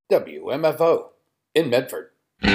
WMFO in Medford.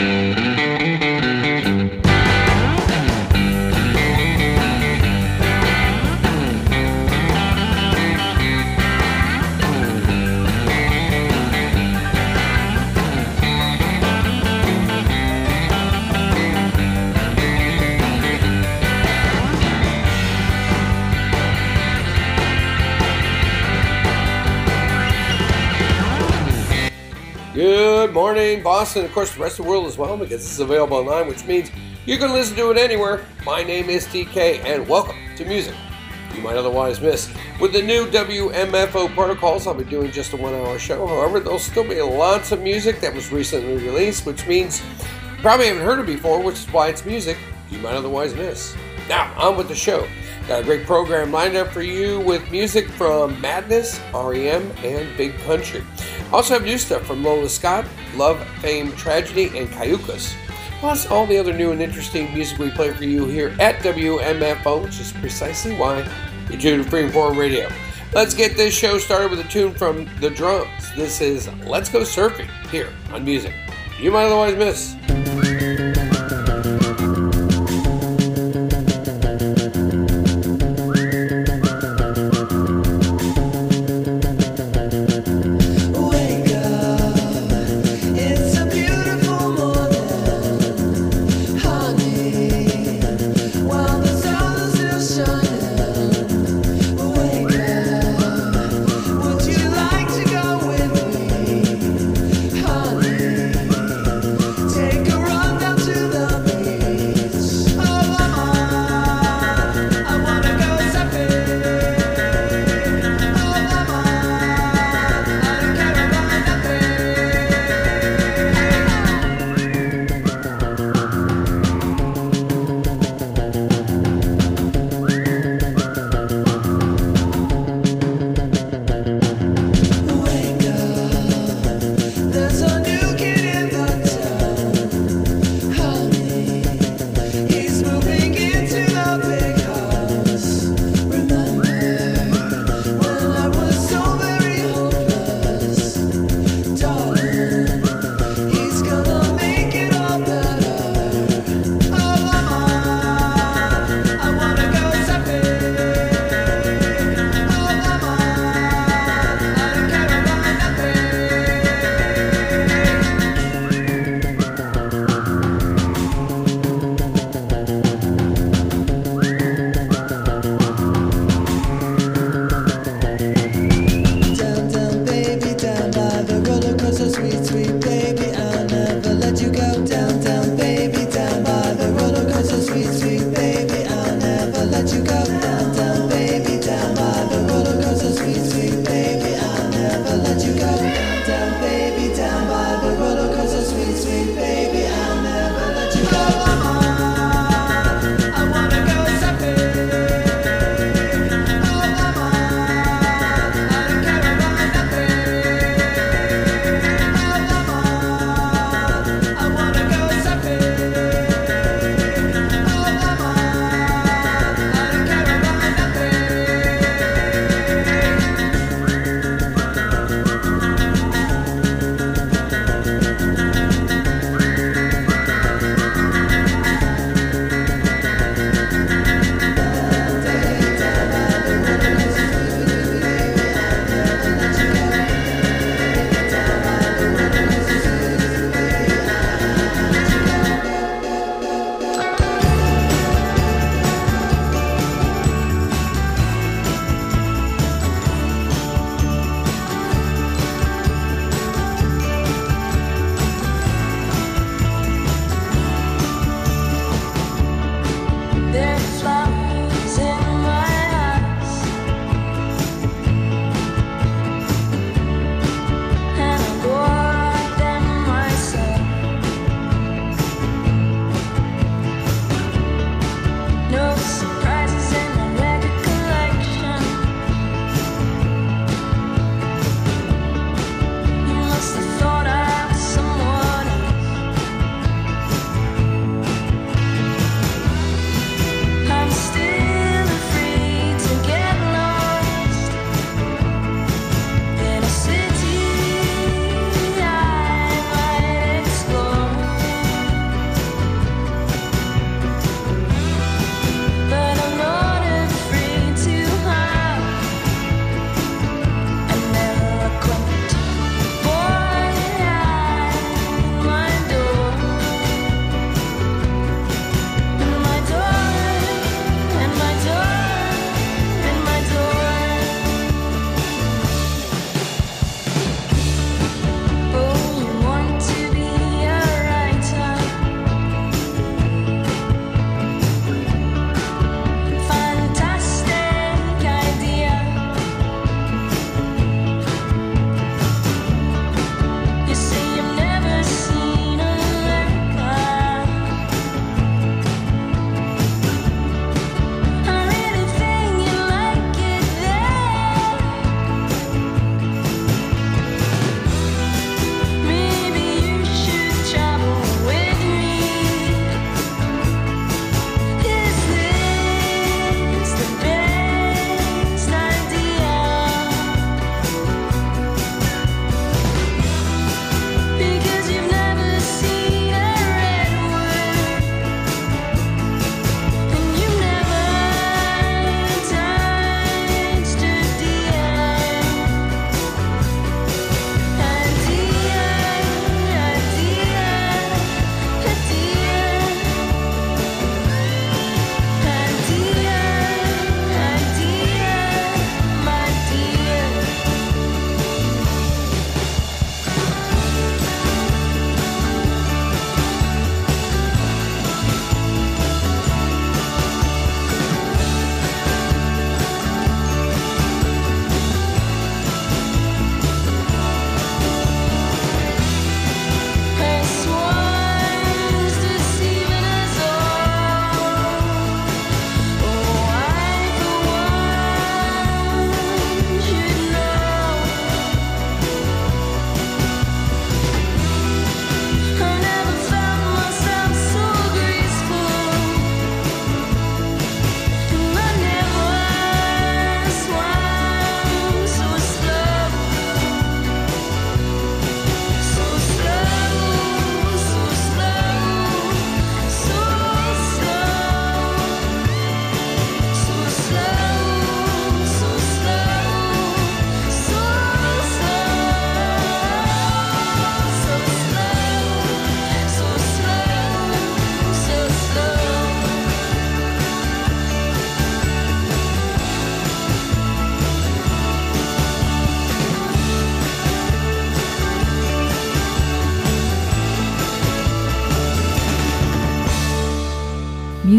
Good morning, Boston, and of course the rest of the world as well, because this is available online, which means you can listen to it anywhere. My name is TK, and welcome to Music You Might Otherwise Miss. With the new WMFO protocols, I'll be doing just a 1-hour show. However, there'll still be lots of music that was recently released, which means you probably haven't heard it before, which is why it's music you might otherwise miss. Now, on with the show. Got a great program lined up for you with music from Madness, REM, and Big Country. Also have new stuff from Lola Scott, Love, Fame, Tragedy, and Cayucas. Plus all the other new and interesting music we play for you here at WMFO, which is precisely why you tune to Freeform Radio. Let's get this show started with a tune from The Drums. This is Let's Go Surfing here on Music You Might Otherwise Miss.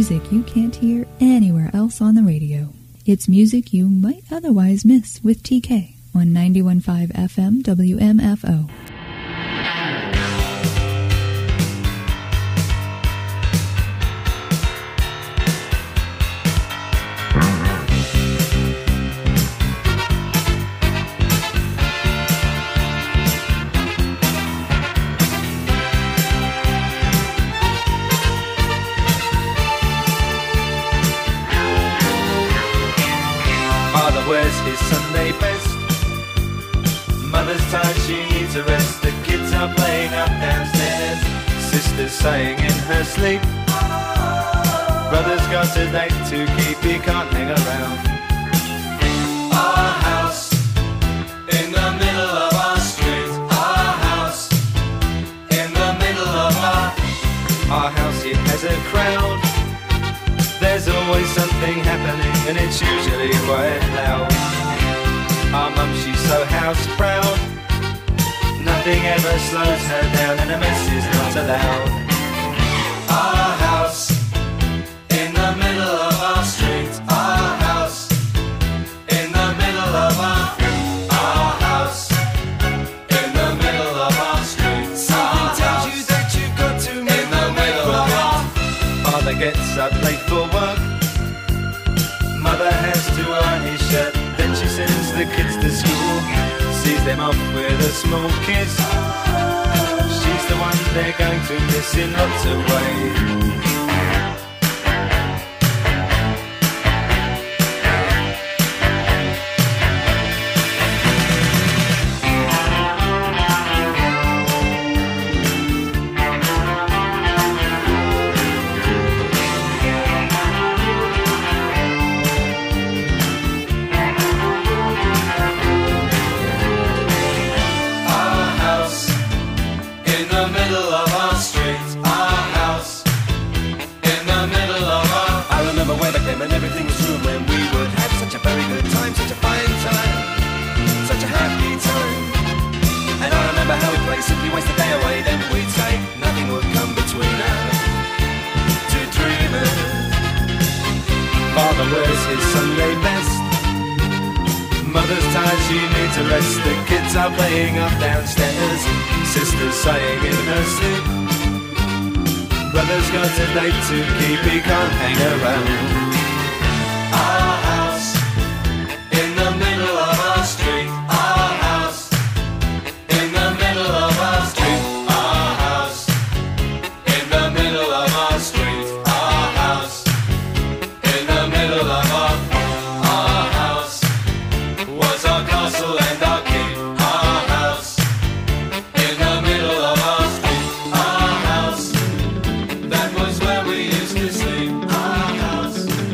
music you can't hear anywhere else on the radio. It's music you might otherwise miss with TK on 91.5 FM WMFO. Wears his Sunday best. Mother's tired, she needs a rest. The kids are playing up downstairs. Sister's saying in her sleep, brother's got a date to keep, he can't hang around. Our house in the middle of our street. Our house in the middle of our house, it has a crowd. There's always something happening and it's usually quite loud. Our mum, she's so house proud. Nothing ever slows her down and a mess is not allowed. Our house in the middle of our street. Our house in the middle of our house in the middle of our street. Something tells you that you've got to move in the middle of our. Father gets up late for work. Mother has to iron his shirt. Then she sends the kids to school, sees them off with a small kiss. She's the one they're going to miss in lots of ways. And everything was room when we would have such a very good time, such a fine time, such a happy time. And I remember how we'd play, simply waste the day away. Then we'd say nothing would come between us, two dreamers. Father wears his Sunday best. Mother's tired, she needs a rest. The kids are playing up downstairs. Sister's saying in her sleep, brother's got a date to keep, he can't hang around. Our house in the middle of our street. Our house in the middle of our street. Our house in the middle of our street. Our house in the middle of our house was our castle and our keep. Our house in the middle of our street. Our house, that was where we used to sleep. Our house.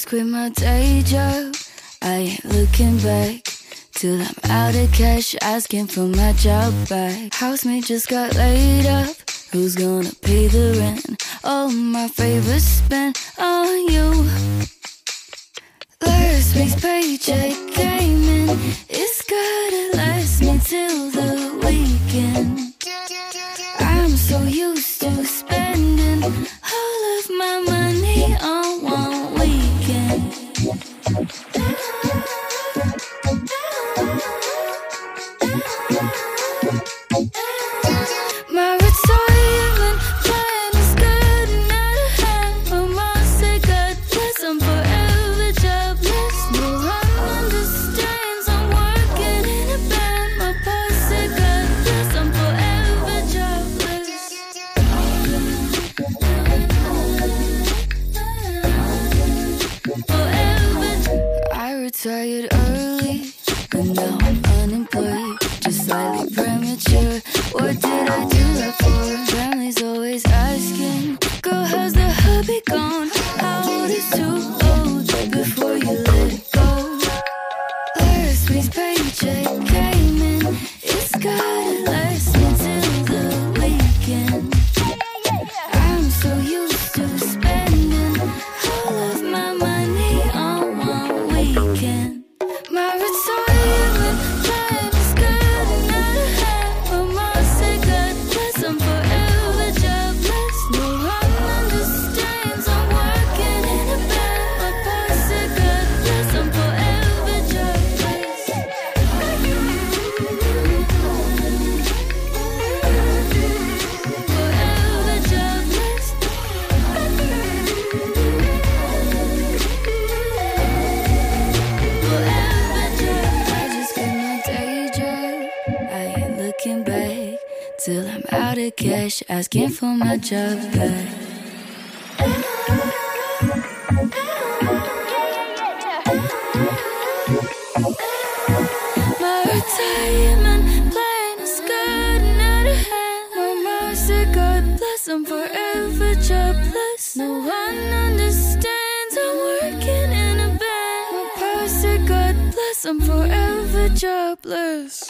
just quit my day job. I ain't looking back till I'm out of cash, asking for my job back. Housemate just got laid up. Who's gonna pay the rent? All my favors spent on you. Last week's paycheck came in. It's gotta last me till the weekend. I'm so used to spending all of my money on one weekend. My retirement plan is getting out of hand. My mom said, God bless, I'm forever jobless. No one understands I'm working in a band. My boss said, God bless, I'm forever jobless. Forever. I retired early, and now I'm unemployed. Just slightly premature. What did I do that for? Family's always asking, girl, how's the hubby gone? How old is too old before you let it go? Last week's paycheck came in. It's gotta last me till the weekend. I'm so used to spending all of my money on one weekend. My retirement plan is getting out of hand. My mom said, God bless, I'm forever jobless. No one understands I'm working in a band. My boss said, God bless, I'm forever jobless. Forever jobless. I just quit my day job. I ain't looking back till I'm out of cash, asking for my job back. My retirement plan is getting out of hand. My mom said, God bless, I'm forever jobless. No one understands I'm working in a band. My pa said, God bless, I'm forever jobless.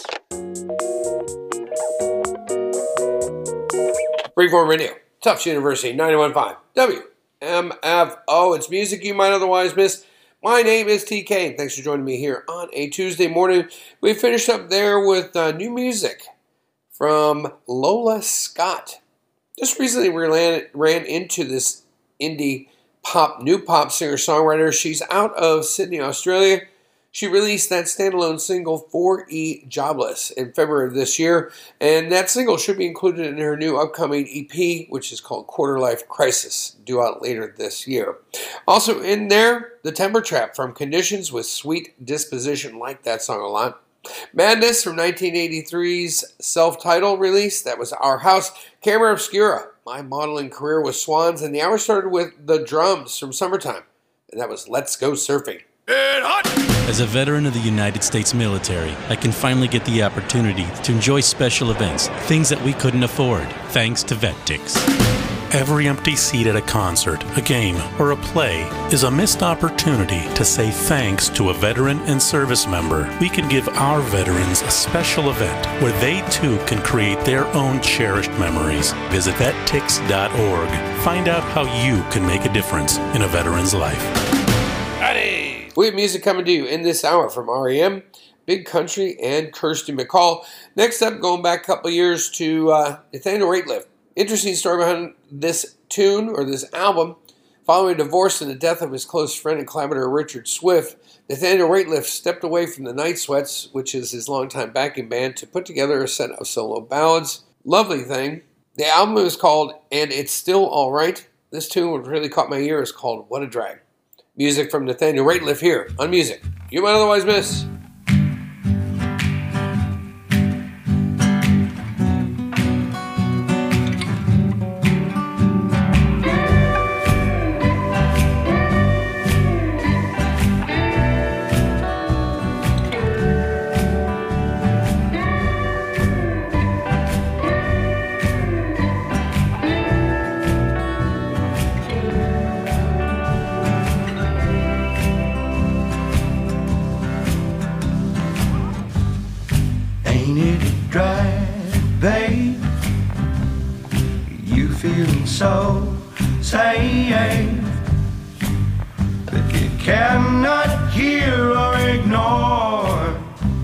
Freeform Radio, Tufts University, 91.5 WMFO. It's music you might otherwise miss. My name is TK, and thanks for joining me here on a Tuesday morning. We finished up there with new music from Lola Scott. Just recently we ran into this indie pop, new pop singer-songwriter. She's out of Sydney, Australia. She released that standalone single 4E Jobless in February of this year, and that single should be included in her new upcoming EP, which is called Quarter Life Crisis, due out later this year. Also in there, The Temper Trap from Conditions with Sweet Disposition. Like that song a lot. Madness from 1983's self-titled release, that was Our House. Camera Obscura, My Modeling Career with Swans, and the hour started with The Drums from Summertime, and that was Let's Go Surfing. As a veteran of the United States military, I can finally get the opportunity to enjoy special events, things that we couldn't afford, thanks to VetTix. Every empty seat at a concert, a game, or a play is a missed opportunity to say thanks to a veteran and service member. We can give our veterans a special event where they too can create their own cherished memories. Visit vettix.org. Find out how you can make a difference in a veteran's life. We have music coming to you in this hour from R.E.M., Big Country, and Kirsty MacColl. Next up, going back a couple of years to Nathaniel Rateliff. Interesting story behind this tune, or this album. Following a divorce and the death of his close friend and collaborator Richard Swift, Nathaniel Rateliff stepped away from the Night Sweats, which is his longtime backing band, to put together a set of solo ballads. Lovely thing. The album is called And It's Still Alright. This tune, which really caught my ear, is called What a Drag. Music from Nathaniel Rateliff here on Music You Might Otherwise Miss. feeling so safe that you cannot hear or ignore.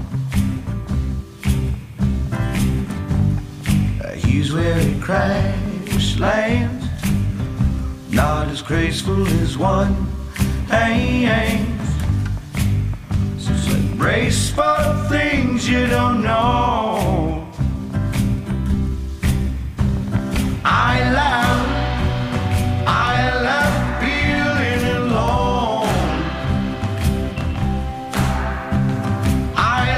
He's where he crash lands, not as graceful as one hangs. So brace for things you don't know. I love feeling alone. I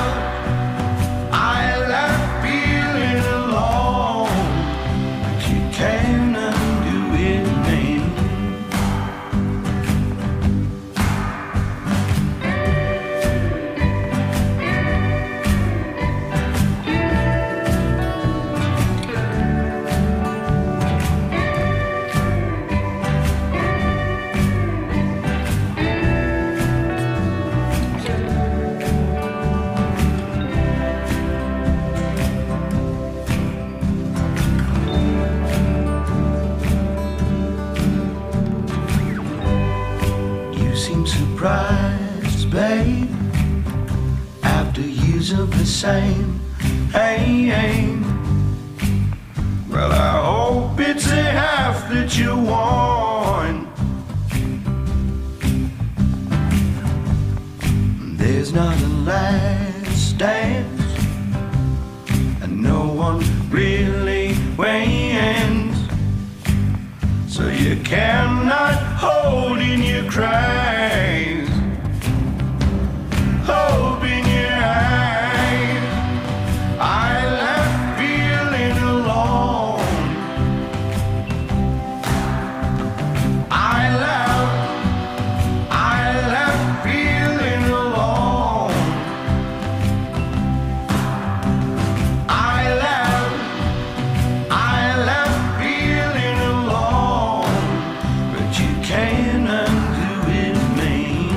love feeling alone. But you can't undo it, man. Surprised, babe, after years of the same aim. Well, I hope it's a half that you want. There's not a last dance, and no one really wins. So you cannot hold in your cries, hope in your eyes. I love feeling alone. I love feeling alone. I love feeling alone. But you can't undo it, man.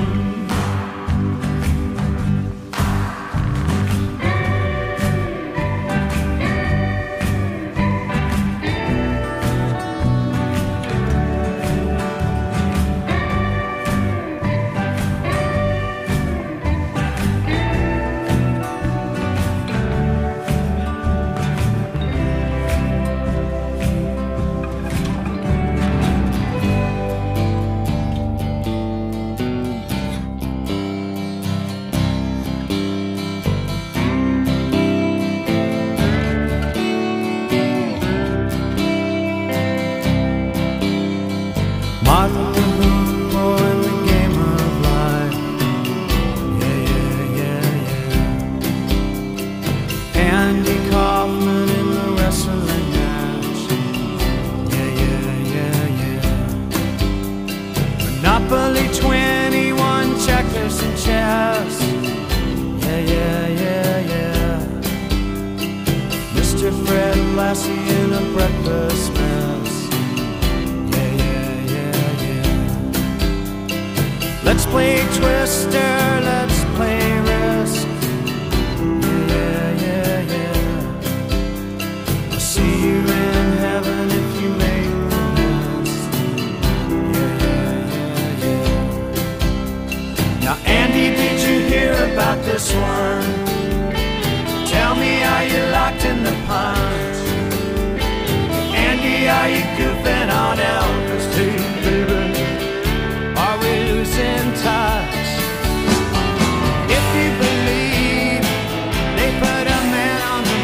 Martin Lumbo in the game of life. Yeah. Andy Kaufman in the wrestling match. Yeah. Monopoly 21, checkers and chess. Yeah. Mr. Fred Lassie in a breakfast mess. Let's play Twister, let's play Risk. Yeah. I'll see you in heaven if you make the list. Yeah. Now, Andy, did you hear about this one? Tell me, are you locked in the punch? Andy, are you goofing on Elvis too, baby? Are we losing touch? If you believe they put a man on the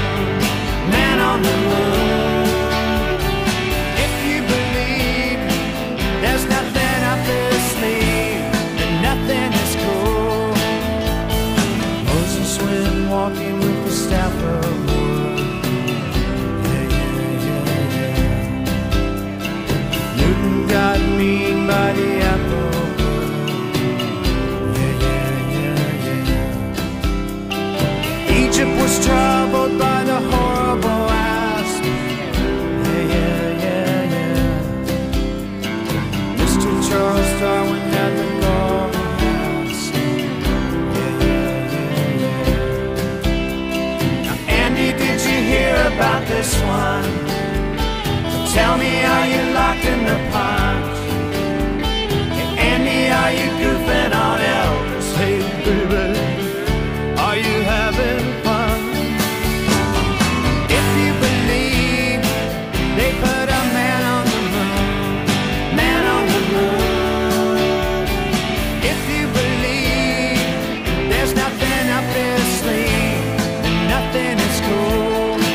moon, if you believe there's nothing up his sleeve, then nothing is cool. Moses went walking with the staff of wood. Yeah. Newton got mean by the apple. Egypt was troubled by the horrible asp. Yeah. Mr. Charles Darwin had the golden ass. Yeah. Now, Andy, did you hear about this one? Tell me, are you locked in the punch? Hey, Andy, are you goofing on Elvis? Hey, baby, are you having fun? If you believe they put a man on the moon, man on the moon. If you believe there's nothing up their sleeve, and nothing is cool.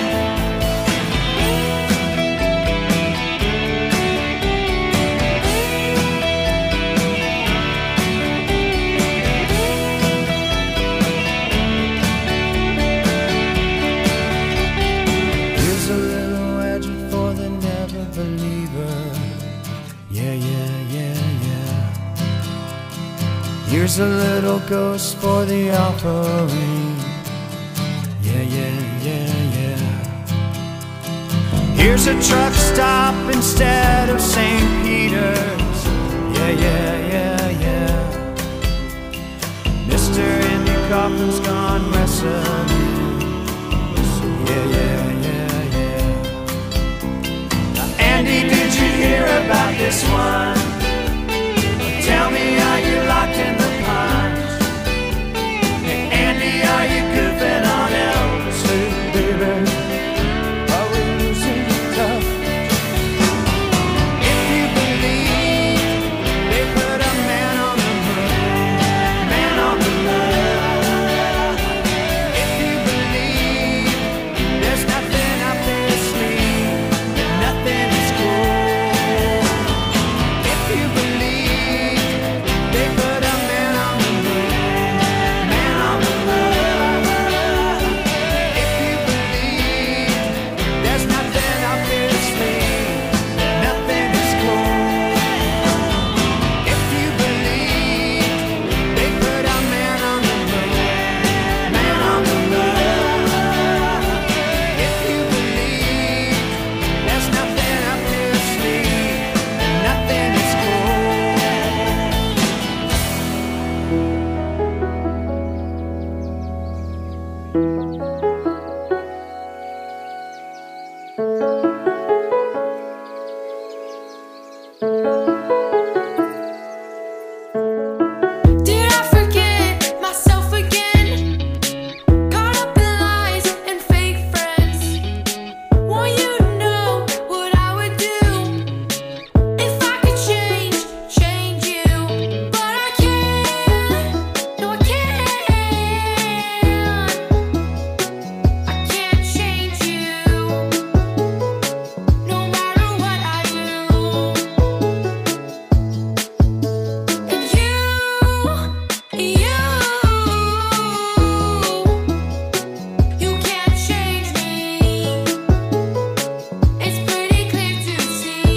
Here's a little ghost for the offering. Yeah, yeah, yeah, yeah. Here's a truck stop instead of St. Peter's. Yeah, yeah, yeah, yeah. Mr. Andy Kaufman's gone wrestling. Yeah, yeah, yeah, yeah. Now, Andy, did you hear about this one? Tell me, are you locked in the punch? Hey, Andy, are you goofing on Elvis? Hey, baby, are we losing tough? If you believe they put a man on the moon, man on the moon. If you believe there's nothing up their sleeve, and nothing is cool. If you believe they put a man on the moon, man on the moon. If you believe there's nothing up their sleeve, nothing is cool. If you believe they put a man on the moon, man on the moon. If you believe there's nothing up their sleeve, nothing is cool. 'Did I forget myself again? Caught up in lies and fake friends. Want you to know what I would do if I could change you. But I can't, no I can't. I can't change you, no matter what I do. And you can't change me. It's pretty clear to see.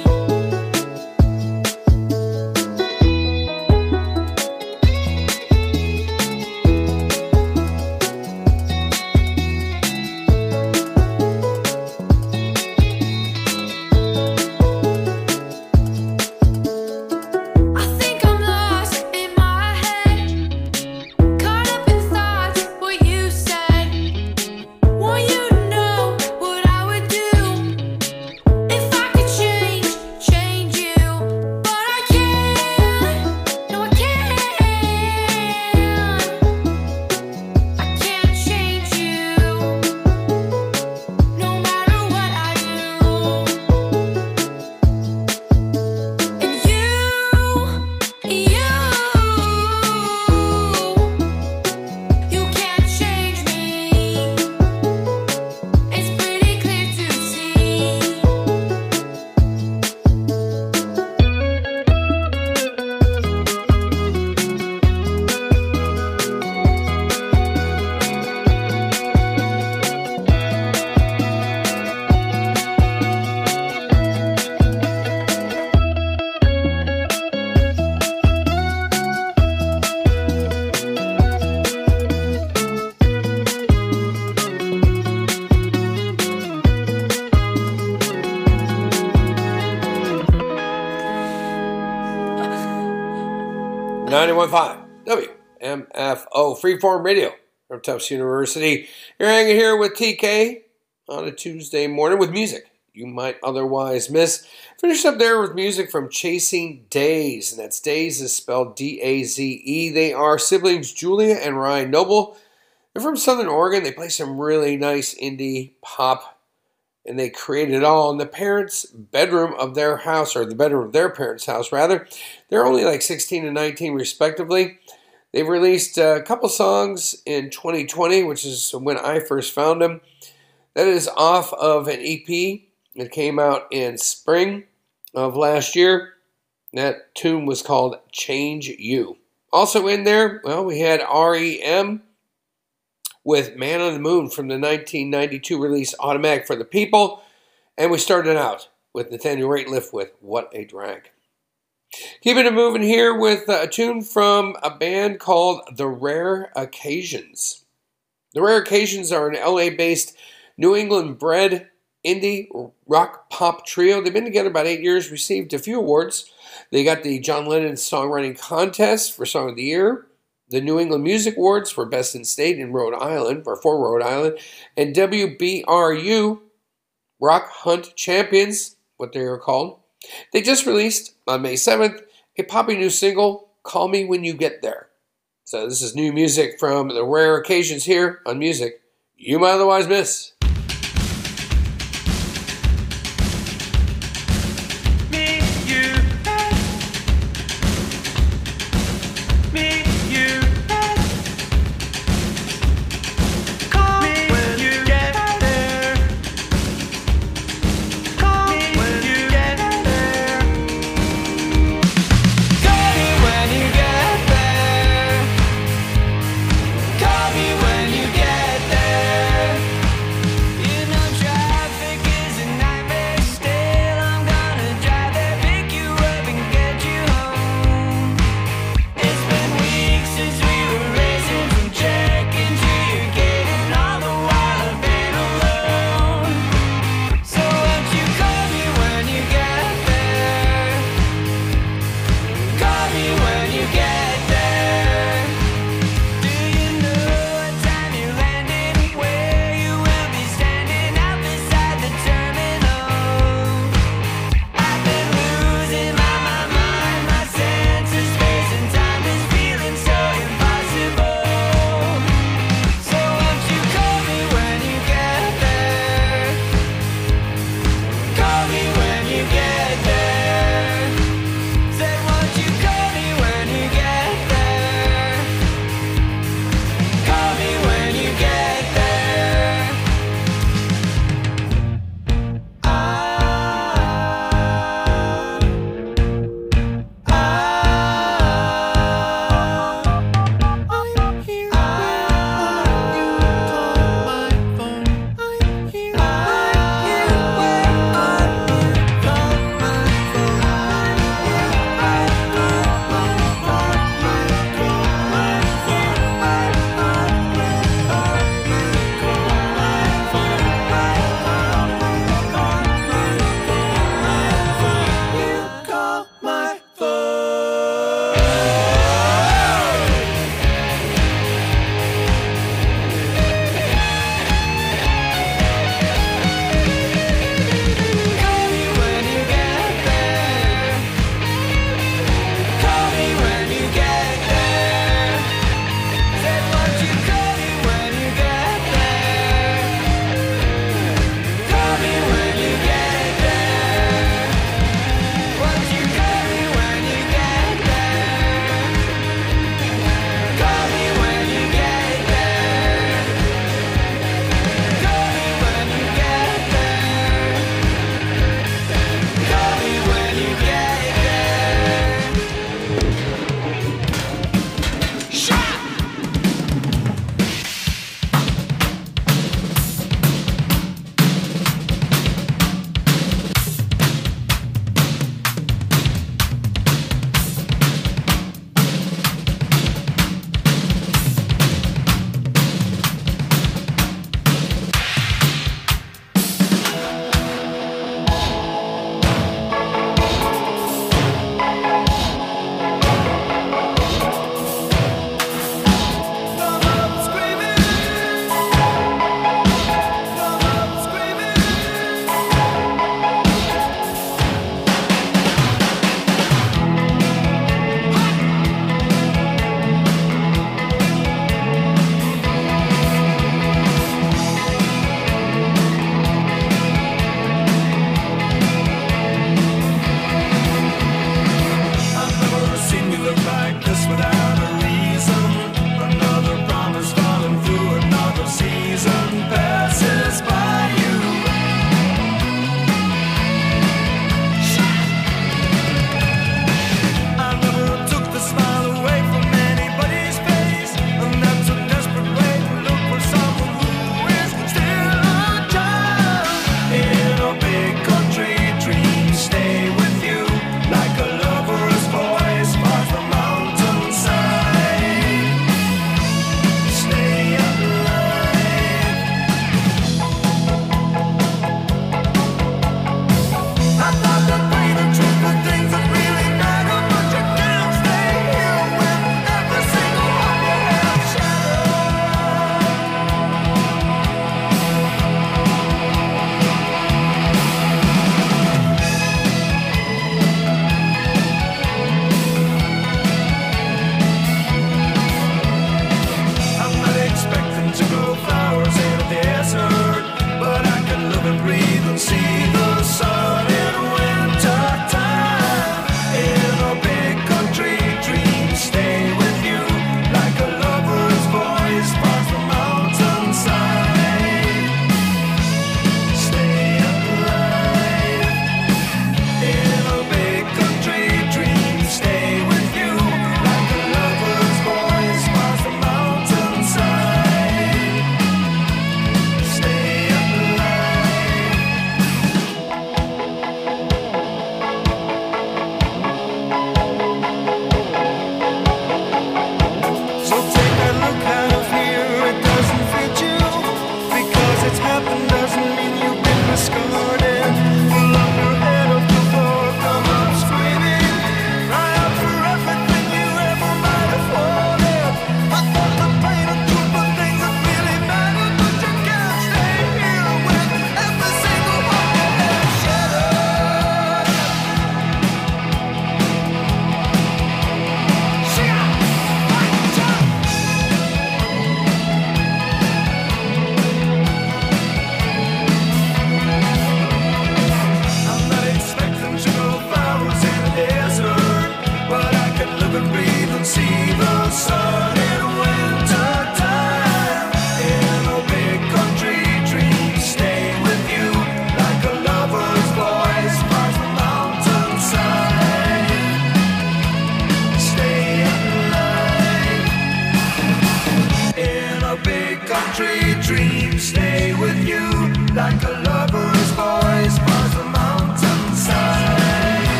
91.5 WMFO Freeform Radio from Tufts University. You're hanging here with TK on a Tuesday morning with music you might otherwise miss. Finish up there with music from Chasing Daze, and that's Daze is spelled D-A-Z-E. They are siblings Julia and Ryan Noble. They're from Southern Oregon. They play some really nice indie pop, and they created it all in the parents' bedroom of their house, or the bedroom of their parents' house, rather. They're only like 16 and 19, respectively. They've released a couple songs in 2020, which is when I first found them. That is off of an EP that came out in spring of last year. That tune was called Change You. Also in there, well, we had R.E.M. with Man on the Moon from the 1992 release Automatic for the People. And we started out with Nathaniel Rateliff with What a Drag. Keeping it moving here with a tune from a band called The Rare Occasions. The Rare Occasions are an LA-based, New England-bred indie rock pop trio. They've been together about 8 years, received a few awards. They got the John Lennon Songwriting Contest for Song of the Year, the New England Music Awards for Best in State in Rhode Island, or for Rhode Island, and WBRU Rock Hunt Champions, what they are called. They just released, on May 7th, a poppy new single, Call Me When You Get There. So this is new music from The Rare Occasions here on Music You Might Otherwise Miss. Call me when you get there.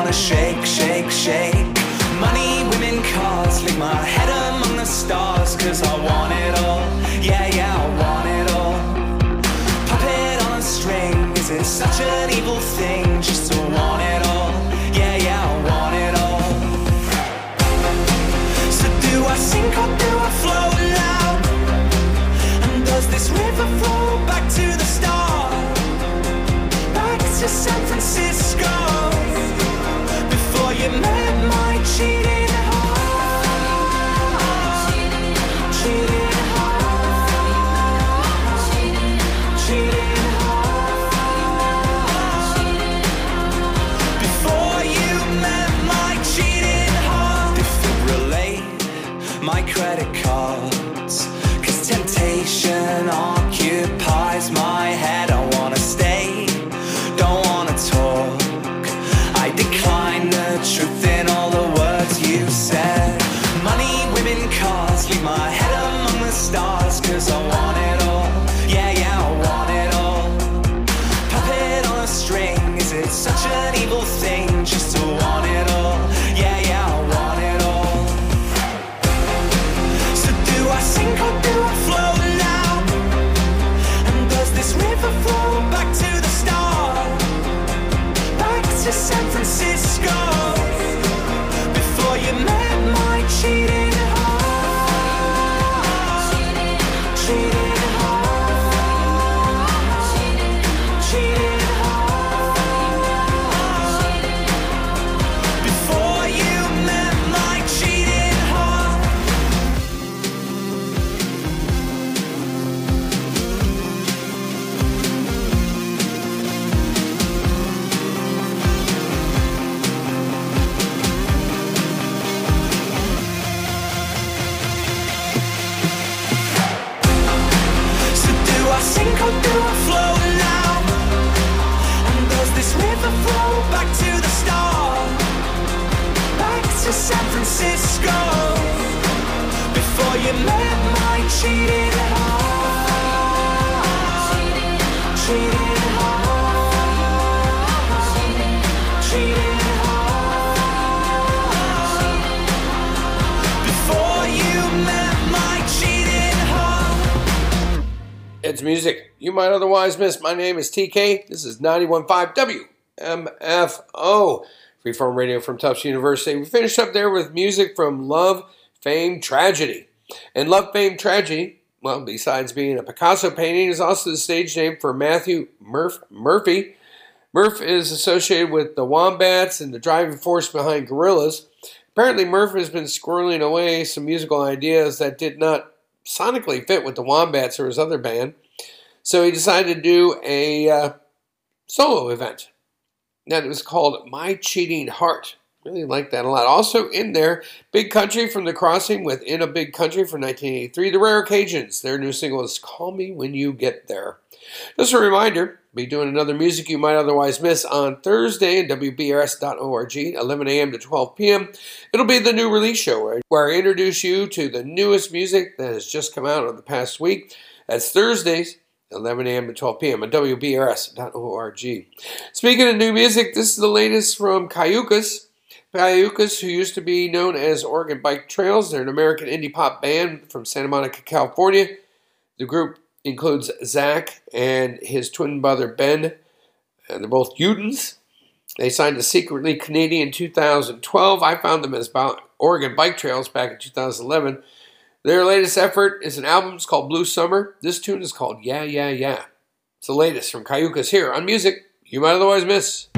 wanna shake, shake, shake. Money, women, cars, leave my head among the stars, 'cause I want it all, yeah, yeah, I want it all. Puppet on a string, is it such an evil thing just to want it all, yeah, yeah, I want it all. So do I sink or do I float now? And does this river flow back to the start? Back to San Francisco, before you met my cheating heart. Cheating heart. Cheating heart. Before you met my cheating heart. Defibrillate my credit cards, 'cause temptation occupies my head. I wanna stay, don't wanna talk. I decline the truth in all the words you said. Money, women, cars, leave my head among the stars, 'cause I want it all, yeah, yeah, I want it all. Puppet on a string, is it such an evil thing just to want it all, yeah, yeah, I want it all. So do I sink or do I float now? And does this river flow back to the start? Back to San Francisco, before you met my cheating heart. Cheating heart. Cheating heart. Before you met my cheating heart. So do I sink or do I float now? And does this river flow back to the start? Back to San Francisco, before you met my cheating heart. Cheating heart. Cheating heart. Before you met my cheating heart. It's music you might otherwise miss. My name is TK. This is 91.5 WMFO. Freeform radio from Tufts University. We finished up there with music from Love, Fame, Tragedy. And Love, Fame, Tragedy, well, besides being a Picasso painting, is also the stage name for Matthew Murphy. Murph is associated with the Wombats and the driving force behind Gorillaz. Apparently, Murph has been squirreling away some musical ideas that did not sonically fit with the Wombats or his other band. So he decided to do a solo event. That was called My Cheating Heart. Really like that a lot. Also in there, Big Country from The Crossing with In a Big Country from 1983. The Rare Occasions. Their new single is Call Me When You Get There. Just a reminder, be doing another music you might otherwise miss on Thursday at WBRS.org, 11 a.m. to 12 p.m. It'll be the new release show where I introduce you to the newest music that has just come out over the past week. That's Thursdays, 11 a.m. to 12 p.m. on WBRS.org. Speaking of new music, this is the latest from Cayucas. Cayucas, who used to be known as Oregon Bike Trails. They're an American indie pop band from Santa Monica, California. The group includes Zach and his twin brother Ben. And they're both Utahns. They signed to Secretly Canadian in 2012. I found them as Oregon Bike Trails back in 2011. Their latest effort is an album. It's called Blue Summer. This tune is called Yeah, Yeah, Yeah. It's the latest from Cayucas here on music you might otherwise miss.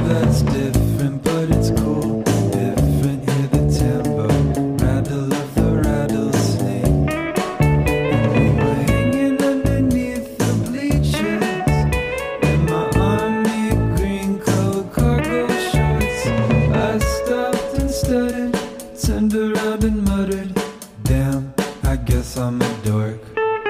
Different, but it's cool. Different, hear the tempo. Rattle of the dork.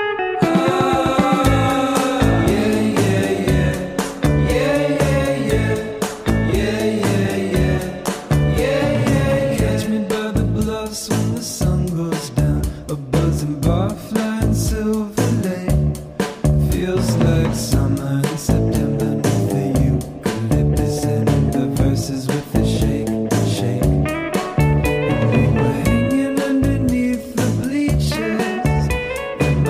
Catch me by the bluffs when the sun goes down. A buzzing bar flying Silver Lake. Feels like summer in September with the eucalyptus and the verses with the shake, shake. And we were hanging underneath the bleachers, and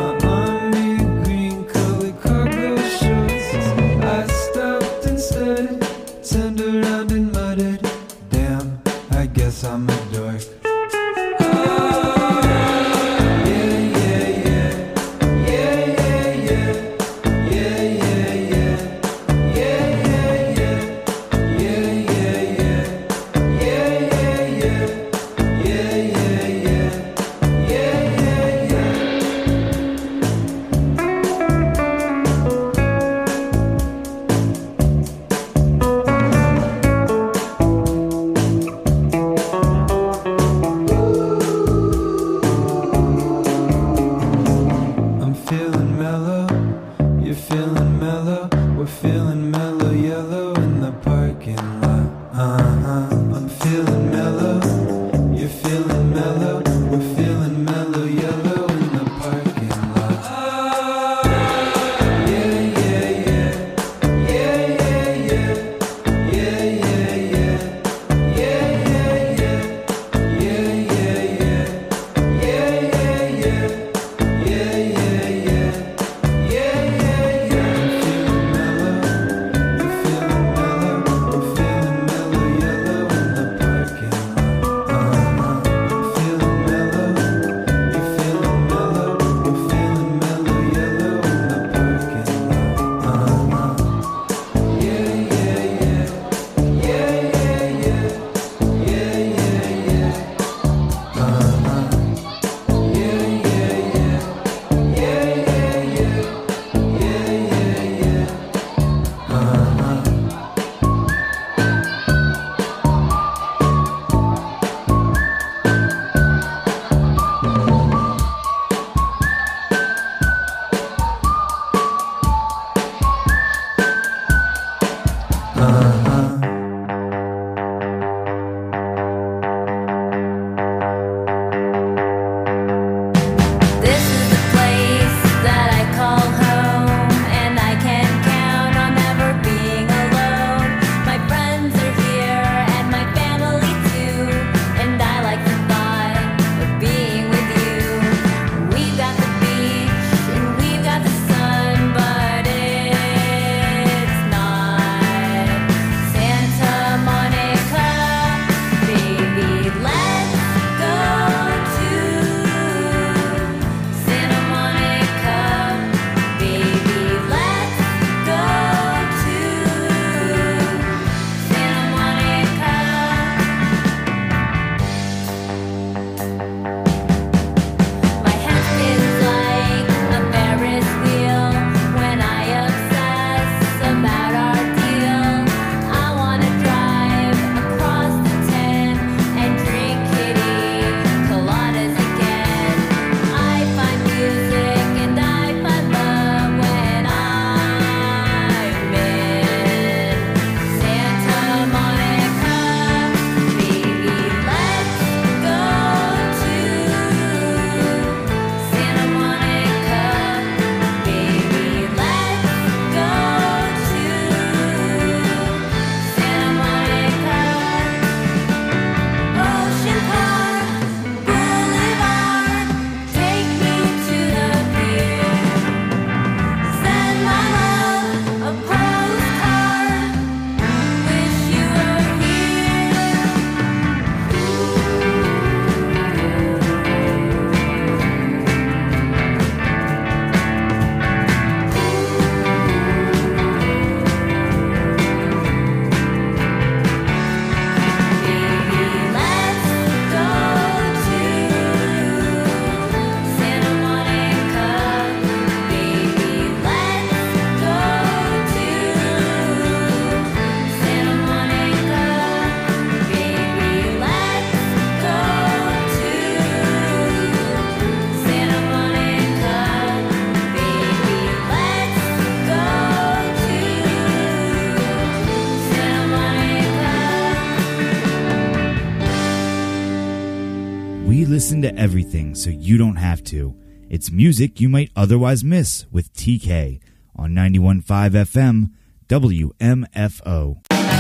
to everything so you don't have to. It's music you might otherwise miss with TK on 91.5 FM WMFO.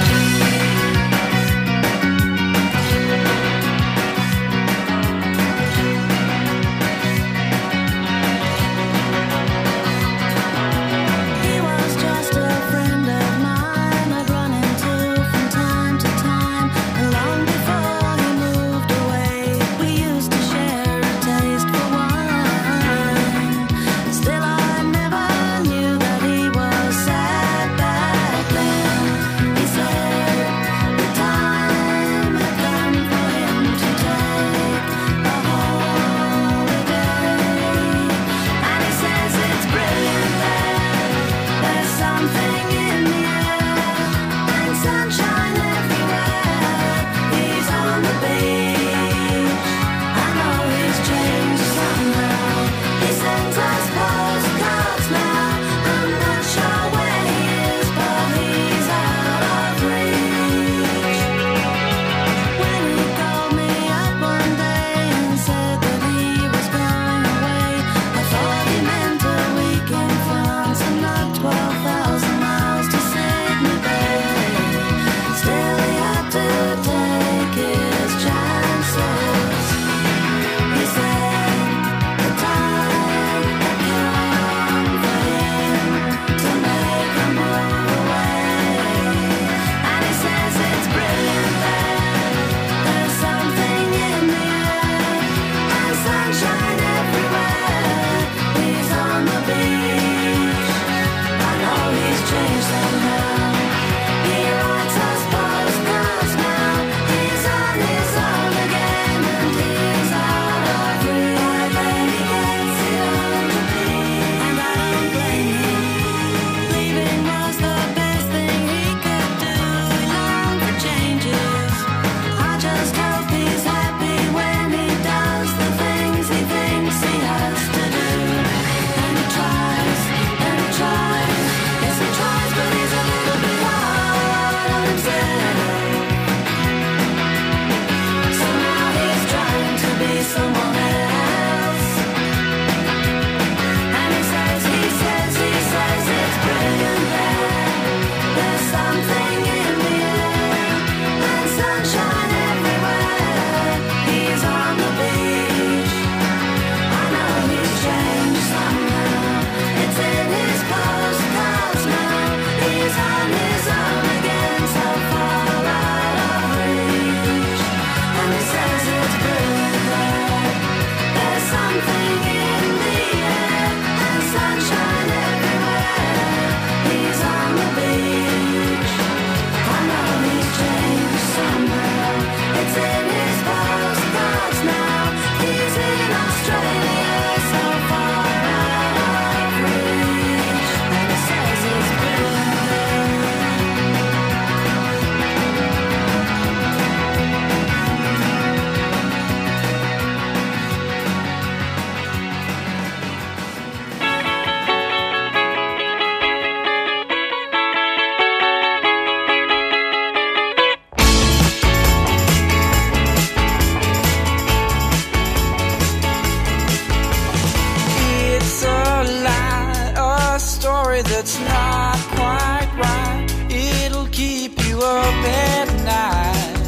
That's not quite right. It'll keep you up at night,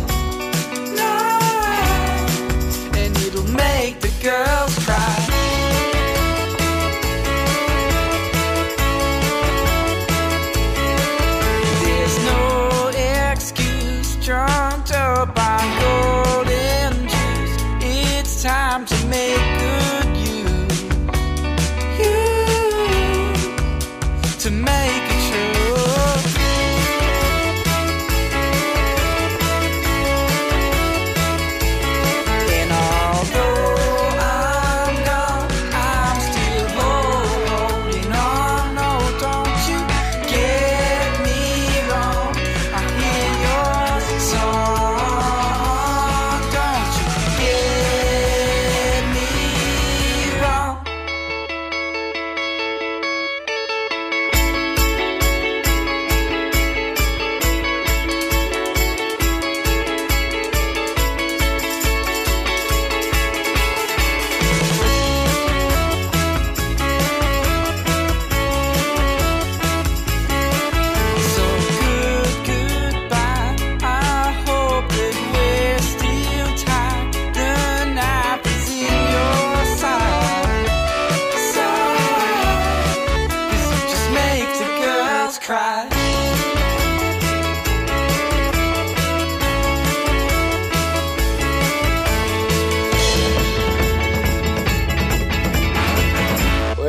and it'll make the girls cry. There's no excuse trumped up on golden juice. It's time to make good use. To make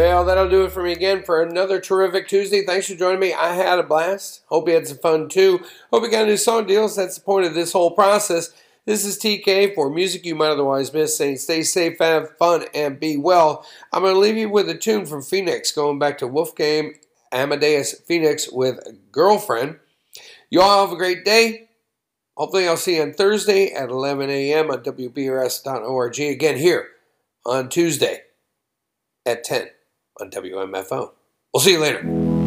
Well, that'll do it for me again for another terrific Tuesday. Thanks for joining me. I had a blast. Hope you had some fun too. Hope you got a new song deals. That's the point of this whole process. This is TK for Music You Might Otherwise Miss, saying stay safe, have fun, and be well. I'm going to leave you with a tune from Phoenix, going back to Wolfgang Amadeus Phoenix with Girlfriend. You all have a great day. Hopefully I'll see you on Thursday at 11 a.m. on WBRS.org. Again here on Tuesday at 10 on WMFO. We'll see you later.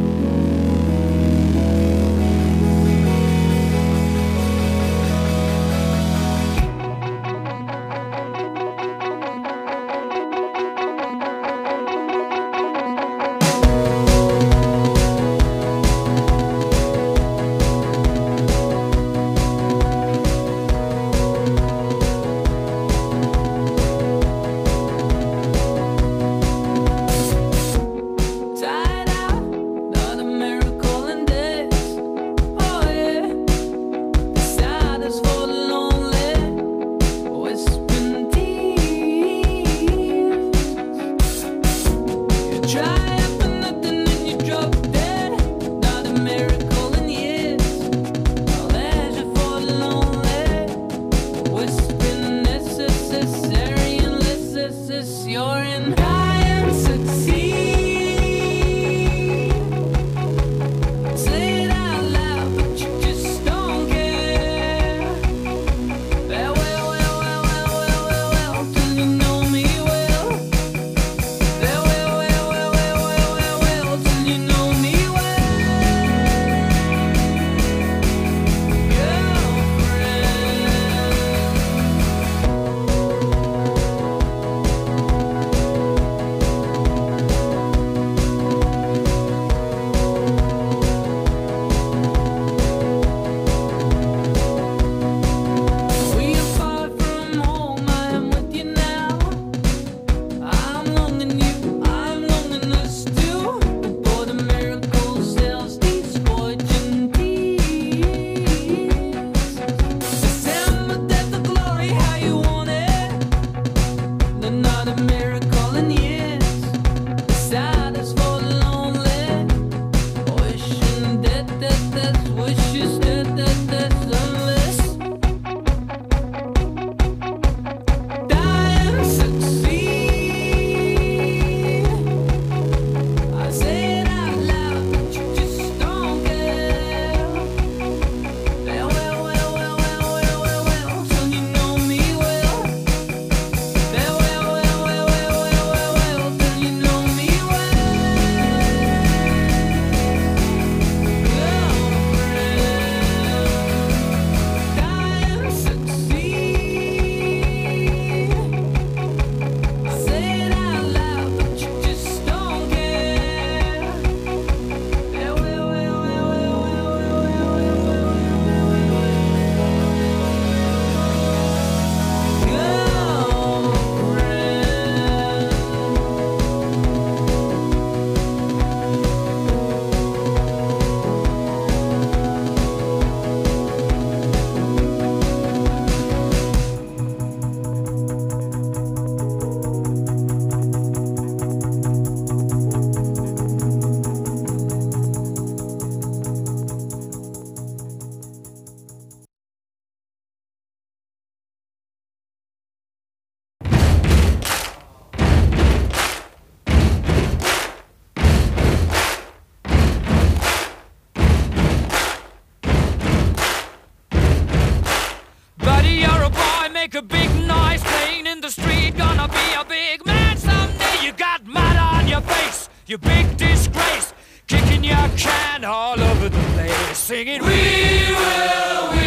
Make a big noise playing in the street, gonna be a big man someday. You got mud on your face, you big disgrace, kicking your can all over the place, singing we will